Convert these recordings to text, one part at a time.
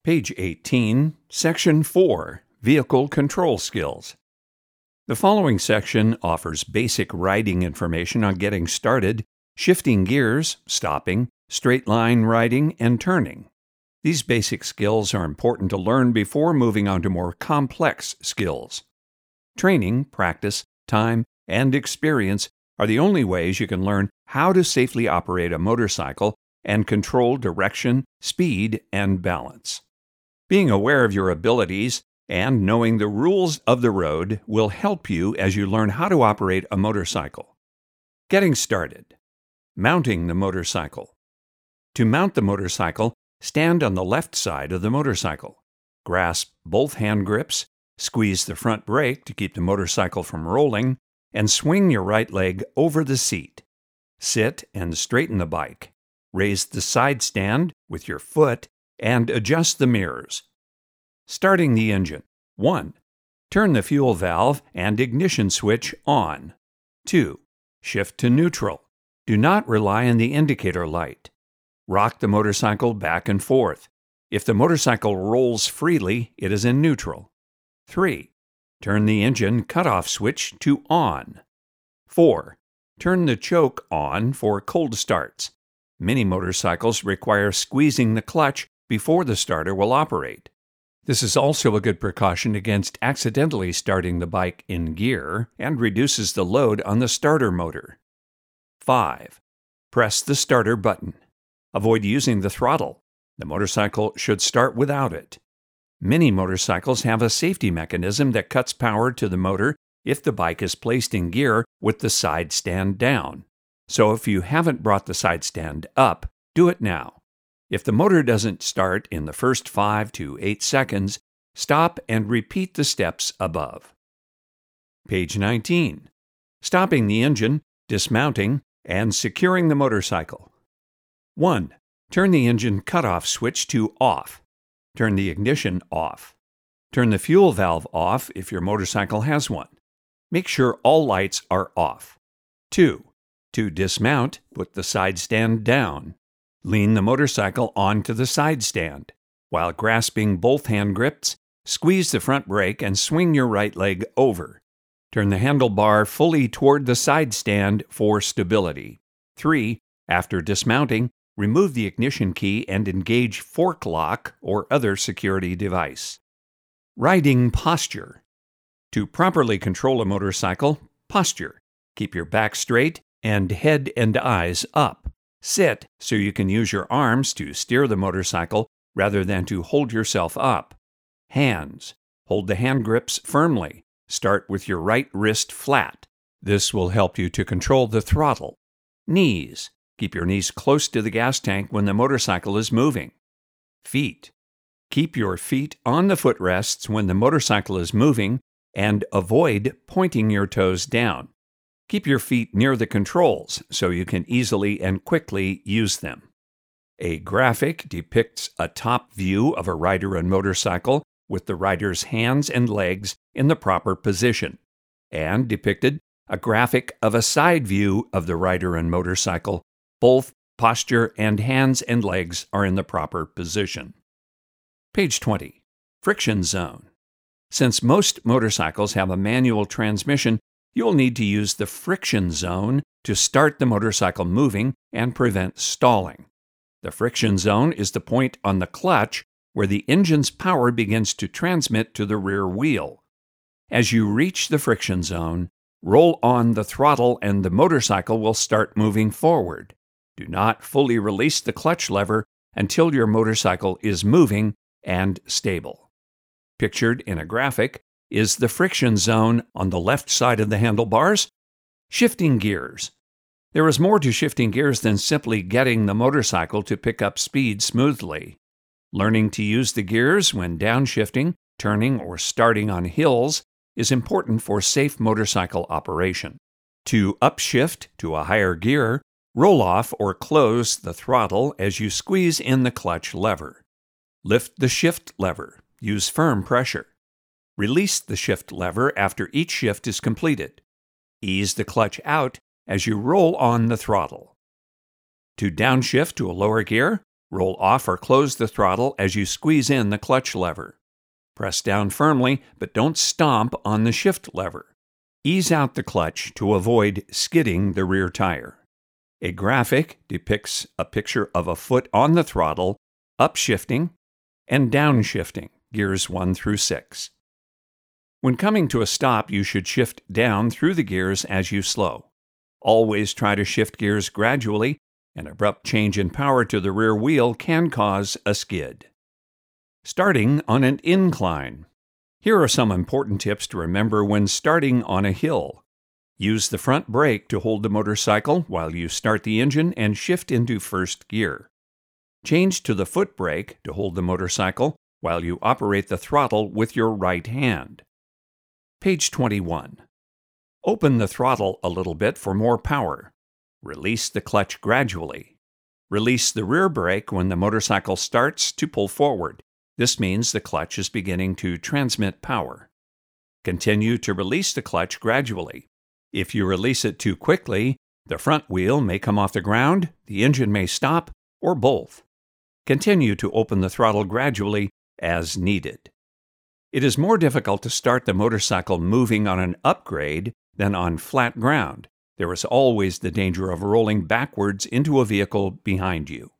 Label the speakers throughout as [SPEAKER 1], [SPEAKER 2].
[SPEAKER 1] Page 18, Section 4, Vehicle Control Skills. The following section offers basic riding information on getting started, shifting gears, stopping, straight line riding, and turning. These basic skills are important to learn before moving on to more complex skills. Training, practice, time, and experience are the only ways you can learn how to safely operate a motorcycle and control direction, speed, and balance. Being aware of your abilities and knowing the rules of the road will help you as you learn how to operate a motorcycle. Getting started. Mounting the motorcycle. To mount the motorcycle, stand on the left side of the motorcycle. Grasp both hand grips, squeeze the front brake to keep the motorcycle from rolling, and swing your right leg over the seat. Sit and straighten the bike. Raise the side stand with your foot and adjust the mirrors. Starting the engine. 1. Turn the fuel valve and ignition switch on. 2. Shift to neutral. Do not rely on the indicator light. Rock the motorcycle back and forth. If the motorcycle rolls freely, it is in neutral. 3. Turn the engine cutoff switch to on. 4. Turn the choke on for cold starts. Many motorcycles require squeezing the clutch before the starter will operate. This is also a good precaution against accidentally starting the bike in gear and reduces the load on the starter motor. 5. Press the starter button. Avoid using the throttle. The motorcycle should start without it. Many motorcycles have a safety mechanism that cuts power to the motor if the bike is placed in gear with the side stand down. So if you haven't brought the side stand up, do it now. If the motor doesn't start in the first 5 to 8 seconds, stop and repeat the steps above. Page 19. Stopping the engine, dismounting, and securing the motorcycle. 1. Turn the engine cutoff switch to off. Turn the ignition off. Turn the fuel valve off if your motorcycle has one. Make sure all lights are off. 2. To dismount, put the side stand down. Lean the motorcycle onto the side stand. While grasping both hand grips, squeeze the front brake and swing your right leg over. Turn the handlebar fully toward the side stand for stability. 3. After dismounting, remove the ignition key and engage fork lock or other security device. Riding posture. To properly control a motorcycle, posture. Keep your back straight and head and eyes up. Sit so you can use your arms to steer the motorcycle rather than to hold yourself up. Hands. Hold the hand grips firmly. Start with your right wrist flat. This will help you to control the throttle. Knees. Keep your knees close to the gas tank when the motorcycle is moving. Feet. Keep your feet on the footrests when the motorcycle is moving and avoid pointing your toes down. Keep your feet near the controls so you can easily and quickly use them. A graphic depicts a top view of a rider and motorcycle with the rider's hands and legs in the proper position, and depicted a graphic of a side view of the rider and motorcycle. Both posture and hands and legs are in the proper position. Page 20. Friction zone. Since most motorcycles have a manual transmission, you'll need to use the friction zone to start the motorcycle moving and prevent stalling. The friction zone is the point on the clutch where the engine's power begins to transmit to the rear wheel. As you reach the friction zone, roll on the throttle and the motorcycle will start moving forward. Do not fully release the clutch lever until your motorcycle is moving and stable. Pictured in a graphic is the friction zone on the left side of the handlebars. Shifting gears. There is more to shifting gears than simply getting the motorcycle to pick up speed smoothly. Learning to use the gears when downshifting, turning, or starting on hills is important for safe motorcycle operation. To upshift to a higher gear, roll off or close the throttle as you squeeze in the clutch lever. Lift the shift lever. Use firm pressure. Release the shift lever after each shift is completed. Ease the clutch out as you roll on the throttle. To downshift to a lower gear, Roll off or close the throttle as you squeeze in the clutch lever. Press down firmly, but don't stomp on the shift lever. Ease out the clutch to avoid skidding the rear tire. A graphic depicts a picture of a foot on the throttle, upshifting, and downshifting, gears 1 through 6. When coming to a stop, you should shift down through the gears as you slow. Always try to shift gears gradually. An abrupt change in power to the rear wheel can cause a skid. Starting on an incline. Here are some important tips to remember when starting on a hill. Use the front brake to hold the motorcycle while you start the engine and shift into first gear. Change to the foot brake to hold the motorcycle while you operate the throttle with your right hand. Page 21. Open the throttle a little bit for more power. Release the clutch gradually. Release the rear brake when the motorcycle starts to pull forward. This means the clutch is beginning to transmit power. Continue to release the clutch gradually. If you release it too quickly, the front wheel may come off the ground, the engine may stop, or both. Continue to open the throttle gradually as needed. It is more difficult to start the motorcycle moving on an upgrade than on flat ground. There is always the danger of rolling backwards into a vehicle behind you.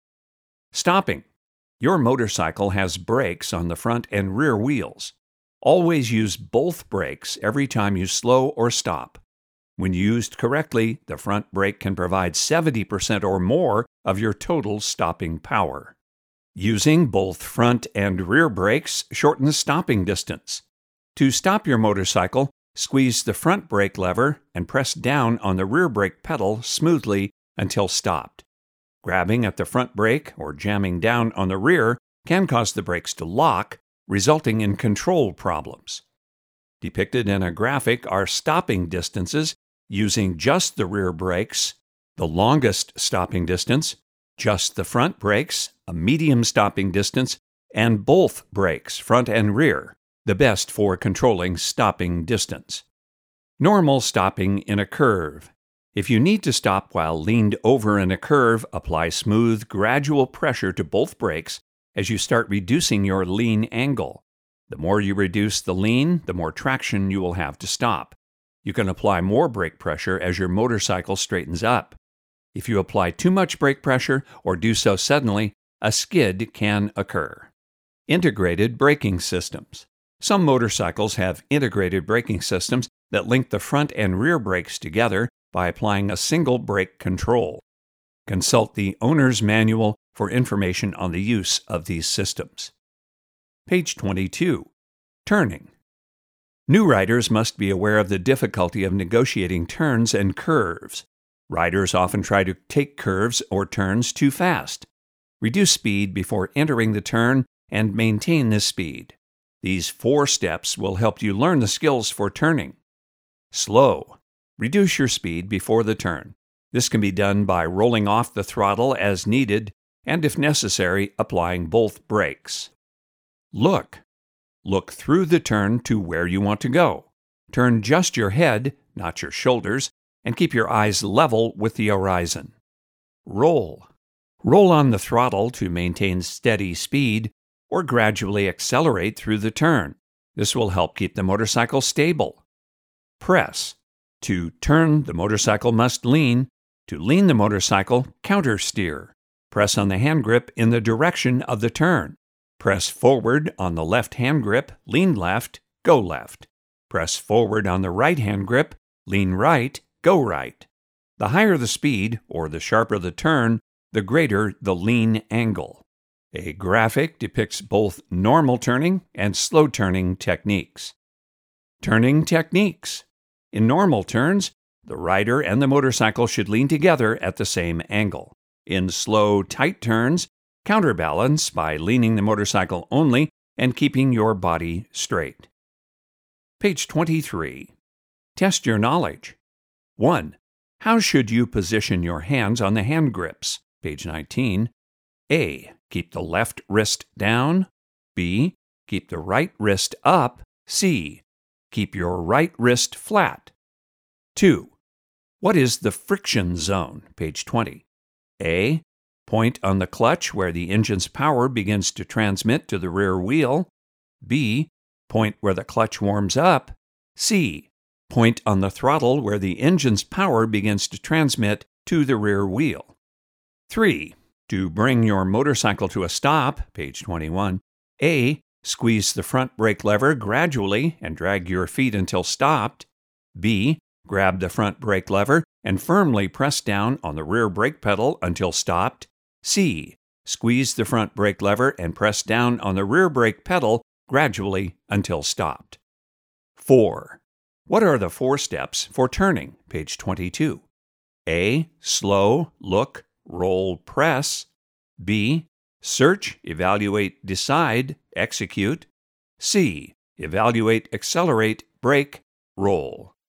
[SPEAKER 1] Stopping. Your motorcycle has brakes on the front and rear wheels. Always use both brakes every time you slow or stop. When used correctly, the front brake can provide 70% or more of your total stopping power. Using both front and rear brakes shortens stopping distance. To stop your motorcycle, squeeze the front brake lever and press down on the rear brake pedal smoothly until stopped. Grabbing at the front brake or jamming down on the rear can cause the brakes to lock, resulting in control problems. Depicted in a graphic are stopping distances using just the rear brakes, the longest stopping distance, just the front brakes, a medium stopping distance, and both brakes, front and rear, the best for controlling stopping distance. Normal stopping in a curve. If you need to stop while leaned over in a curve, apply smooth, gradual pressure to both brakes as you start reducing your lean angle. The more you reduce the lean, the more traction you will have to stop. You can apply more brake pressure as your motorcycle straightens up. If you apply too much brake pressure or do so suddenly, a skid can occur. Integrated braking systems. Some motorcycles have integrated braking systems that link the front and rear brakes together by applying a single brake control. Consult the owner's manual for information on the use of these systems. Page 22. Turning. New riders must be aware of the difficulty of negotiating turns and curves. Riders often try to take curves or turns too fast. Reduce speed before entering the turn and maintain this speed. These 4 steps will help you learn the skills for turning. Slow. Reduce your speed before the turn. This can be done by rolling off the throttle as needed and, if necessary, applying both brakes. Look. Look through the turn to where you want to go. Turn just your head, not your shoulders, and keep your eyes level with the horizon. Roll. Roll on the throttle to maintain steady speed or gradually accelerate through the turn. This will help keep the motorcycle stable. Press. To turn, the motorcycle must lean. To lean the motorcycle, countersteer. Press on the hand grip in the direction of the turn. Press forward on the left hand grip, lean left, go left. Press forward on the right hand grip, lean right, go right. The higher the speed, or the sharper the turn, the greater the lean angle. A graphic depicts both normal turning and slow turning techniques. Turning techniques. In normal turns, the rider and the motorcycle should lean together at the same angle. In slow, tight turns, counterbalance by leaning the motorcycle only and keeping your body straight. Page 23. Test your knowledge. 1. How should you position your hands on the hand grips? Page 19. A. Keep the left wrist down. B. Keep the right wrist up. C. Keep your right wrist flat. 2. What is the friction zone? Page 20. A. Point on the clutch where the engine's power begins to transmit to the rear wheel. B. Point where the clutch warms up. C. Point on the throttle where the engine's power begins to transmit to the rear wheel. 3. To bring your motorcycle to a stop, page 21, A. Squeeze the front brake lever gradually and drag your feet until stopped. B. Grab the front brake lever and firmly press down on the rear brake pedal until stopped. C. Squeeze the front brake lever and press down on the rear brake pedal gradually until stopped. 4. What are the 4 steps for turning? Page 22. A. Slow, look, roll, press. B. Search, evaluate, decide, execute. C. Evaluate, accelerate, brake, roll.